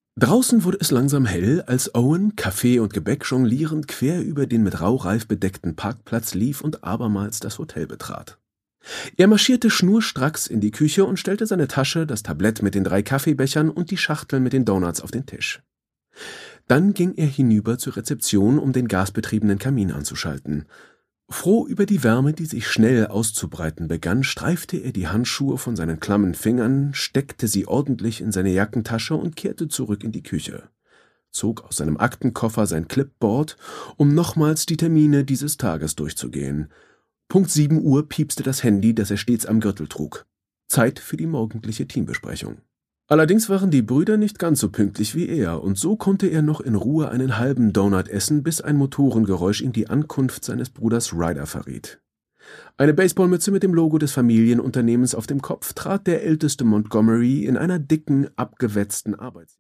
Draußen wurde es langsam hell, als Owen, Kaffee und Gebäck jonglierend, quer über den mit Raureif bedeckten Parkplatz lief und abermals das Hotel betrat. Er marschierte schnurstracks in die Küche und stellte seine Tasche, das Tablett mit den 3 Kaffeebechern und die Schachtel mit den Donuts auf den Tisch. Dann ging er hinüber zur Rezeption, um den gasbetriebenen Kamin anzuschalten. Froh über die Wärme, die sich schnell auszubreiten begann, streifte er die Handschuhe von seinen klammen Fingern, steckte sie ordentlich in seine Jackentasche und kehrte zurück in die Küche, zog aus seinem Aktenkoffer sein Clipboard, um nochmals die Termine dieses Tages durchzugehen. Punkt 7 Uhr piepste das Handy, das er stets am Gürtel trug. Zeit für die morgendliche Teambesprechung. Allerdings waren die Brüder nicht ganz so pünktlich wie er, und so konnte er noch in Ruhe einen halben Donut essen, bis ein Motorengeräusch ihm die Ankunft seines Bruders Ryder verriet. Eine Baseballmütze mit dem Logo des Familienunternehmens auf dem Kopf trat der älteste Montgomery in einer dicken, abgewetzten Arbeits